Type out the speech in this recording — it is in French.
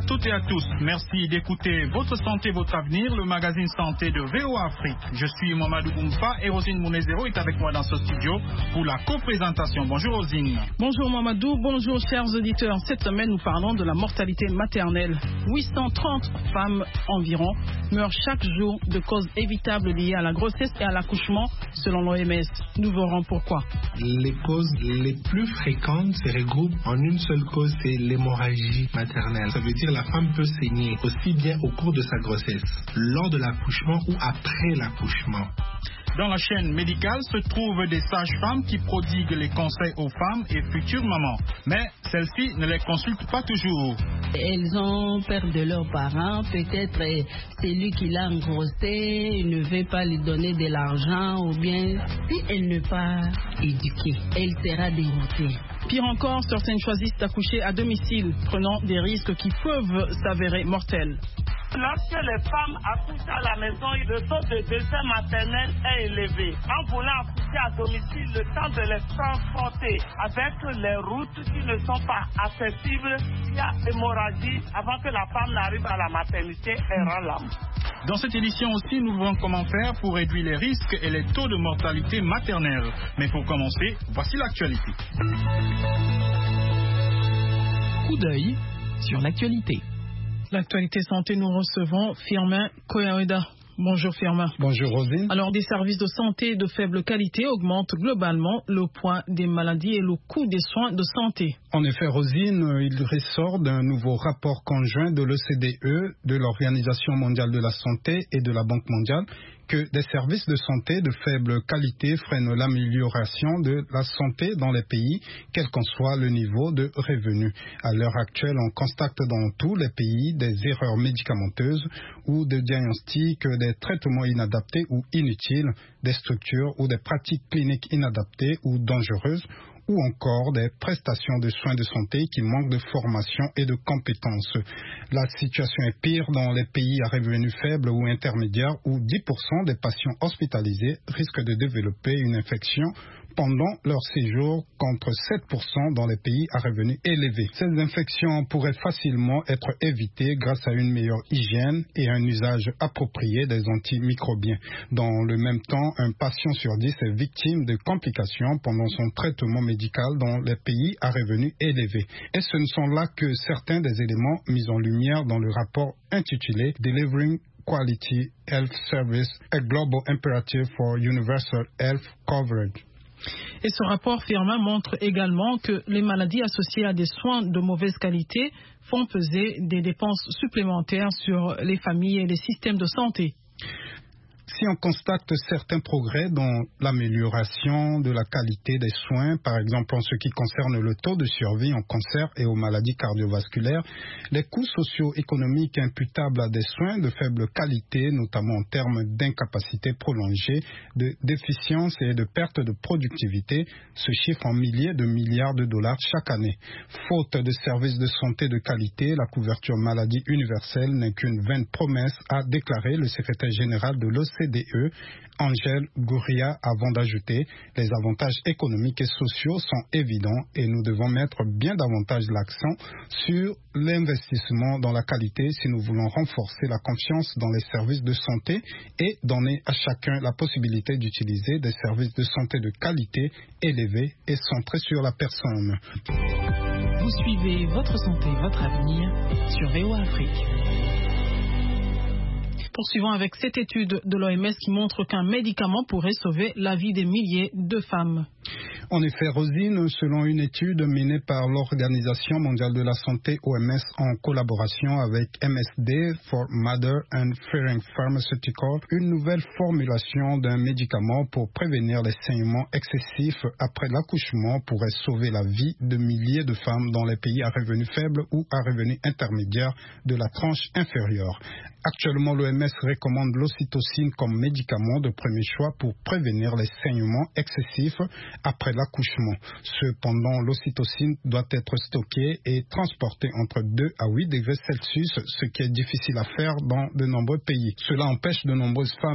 à toutes et à tous. Merci d'écouter Votre Santé, Votre Avenir, le magazine santé de VOA Afrique. Je suis Mamadou Goumfa et Rosine Mounezero est avec moi dans ce studio pour la co-présentation. Bonjour Rosine. Bonjour Mamadou, bonjour chers auditeurs. Cette semaine, nous parlons de la mortalité maternelle. 830 femmes environ meurent chaque jour de causes évitables liées à la grossesse et à l'accouchement, selon l'OMS. Nous verrons pourquoi. Les causes les plus fréquentes se regroupent en une seule cause, c'est l'hémorragie maternelle. Ça veut dire la femme peut saigner aussi bien au cours de sa grossesse, lors de l'accouchement ou après l'accouchement. Dans la chaîne médicale se trouvent des sages-femmes qui prodiguent les conseils aux femmes et futures mamans. Mais celles-ci ne les consultent pas toujours. Elles ont peur de leurs parents. Peut-être c'est lui qui l'a engrossé, il ne veut pas lui donner de l'argent. Ou bien, si elle n'est pas éduquée, elle sera déroutée. Pire encore, certaines choisissent d'accoucher à domicile, prenant des risques qui peuvent s'avérer mortels. Lorsque les femmes accouchent à la maison, le taux de décès maternel est élevé. En voulant accoucher à domicile, le temps de les transporter avec les routes qui ne sont pas accessibles, il y a hémorragie avant que la femme n'arrive à la maternité et rend l'âme. Dans cette édition aussi, nous verrons comment faire pour réduire les risques et les taux de mortalité maternelle. Mais pour commencer, voici l'actualité. Coup d'œil sur l'actualité. L'actualité santé, nous recevons Firmin Koyaoda. Bonjour Firmin. Bonjour Rosine. Alors, des services de santé de faible qualité augmentent globalement le poids des maladies et le coût des soins de santé. En effet, Rosine, il ressort d'un nouveau rapport conjoint de l'OCDE, de l'Organisation mondiale de la santé et de la Banque mondiale, que des services de santé de faible qualité freinent l'amélioration de la santé dans les pays, quel qu'en soit le niveau de revenus. À l'heure actuelle, on constate dans tous les pays des erreurs médicamenteuses ou de diagnostics, des traitements inadaptés ou inutiles, des structures ou des pratiques cliniques inadaptées ou dangereuses, ou encore des prestations de soins de santé qui manquent de formation et de compétences. La situation est pire dans les pays à revenus faibles ou intermédiaires où 10% des patients hospitalisés risquent de développer une infection pendant leur séjour contre 7% dans les pays à revenus élevés. Ces infections pourraient facilement être évitées grâce à une meilleure hygiène et un usage approprié des antimicrobiens. Dans le même temps, un patient sur 10 est victime de complications pendant son traitement médical dans les pays à revenus élevés. Et ce ne sont là que certains des éléments mis en lumière dans le rapport intitulé Delivering Quality Health Service, a Global Imperative for Universal Health Coverage. Et ce rapport Firmin montre également que les maladies associées à des soins de mauvaise qualité font peser des dépenses supplémentaires sur les familles et les systèmes de santé. Si on constate certains progrès dans l'amélioration de la qualité des soins, par exemple en ce qui concerne le taux de survie en cancer et aux maladies cardiovasculaires, les coûts socio-économiques imputables à des soins de faible qualité, notamment en termes d'incapacité prolongée, de déficience et de perte de productivité, se chiffrent en milliers de milliards de dollars chaque année. Faute de services de santé de qualité, la couverture maladie universelle n'est qu'une vaine promesse, a déclaré le secrétaire général de l'OCDE, Angel Gurria, avant d'ajouter « Les avantages économiques et sociaux sont évidents et nous devons mettre bien davantage l'accent sur l'investissement dans la qualité si nous voulons renforcer la confiance dans les services de santé et donner à chacun la possibilité d'utiliser des services de santé de qualité élevés et centrés sur la personne. » Vous suivez Votre Santé, Votre Avenir sur VOA Afrique. Poursuivons avec cette étude de l'OMS qui montre qu'un médicament pourrait sauver la vie des milliers de femmes. En effet, Rosine, selon une étude menée par l'Organisation mondiale de la santé OMS en collaboration avec MSD for Mother and Fearing Pharmaceutical, une nouvelle formulation d'un médicament pour prévenir les saignements excessifs après l'accouchement pourrait sauver la vie de milliers de femmes dans les pays à revenus faibles ou à revenus intermédiaires de la tranche inférieure. Actuellement, l'OMS recommande l'ocytocine comme médicament de premier choix pour prévenir les saignements excessifs après l'accouchement. Cependant, l'ocytocine doit être stockée et transportée entre 2 à 8 degrés Celsius, ce qui est difficile à faire dans de nombreux pays. Cela empêche de nombreuses femmes